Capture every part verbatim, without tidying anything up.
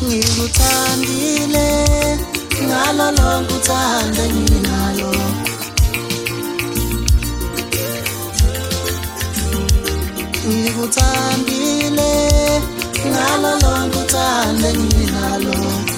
ngikuthandile ngalo lonke uthando enginalo ngikuthandile ngalo lonke uthando enginalo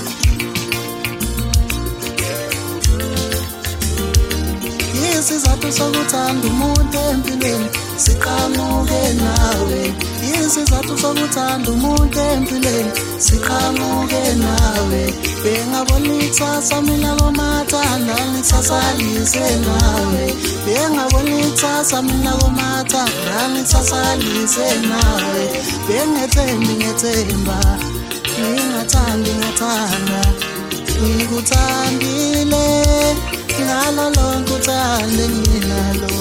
isizathu sokuthanda umuntu empilweni siqhamuke nawe isizathu sokuthanda umuntu empilweni siqhamuke nawe bengabona ikusasa mina komathanda ngisasalise nawe bengabona ikusasa mina komathanda ngisasalise nawe bengethembi ngethemba ngingathandi ngathanda ngikuthandile ngalo lonke uthando enginalo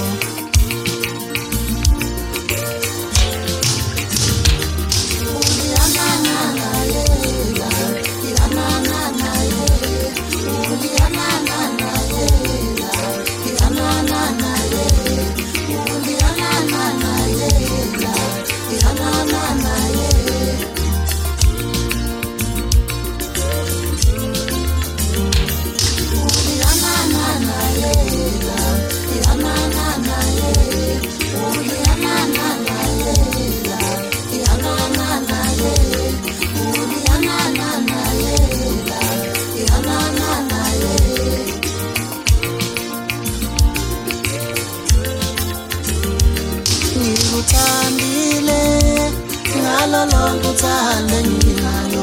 ngikuthandile ngalo lonke uthando enginalo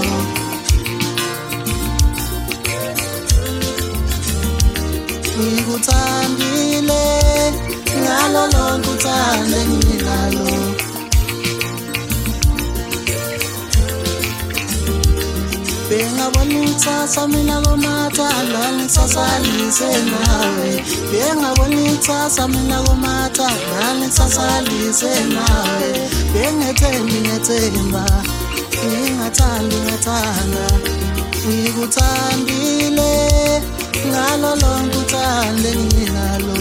ngikuthandile ngalo lonke uthando enginalo bengabona ikusasa mina komathanda ngisasalise nawe bengabona ikusasa mina komathanda ngisasalise nawe bengethembi ngethemba ngingathandi ngathanda ngikuthandile ngalo lonke uthando enginalo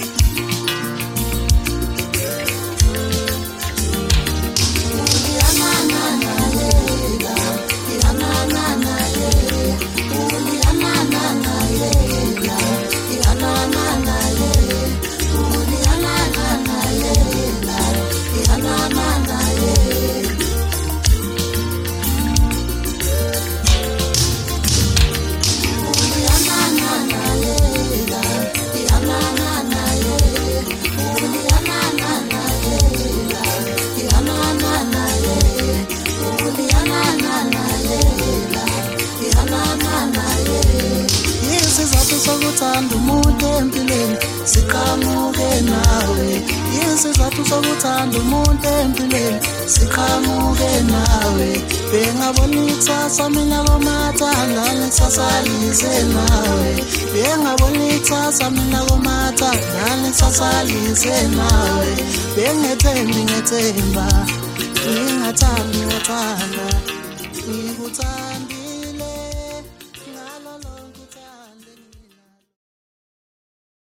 isizathu sokuthanda umuntu empilweni siqhamuke nawe isizathu sokuthanda umuntu empilweni siqhamuke nawe bengabona ikusasa mina komathanda ngisasalise nawe bengabona ikusasa mina komathanda ngisasalise nawe bengethembi ngethemba ngingathandi ngathanda ngikuthanda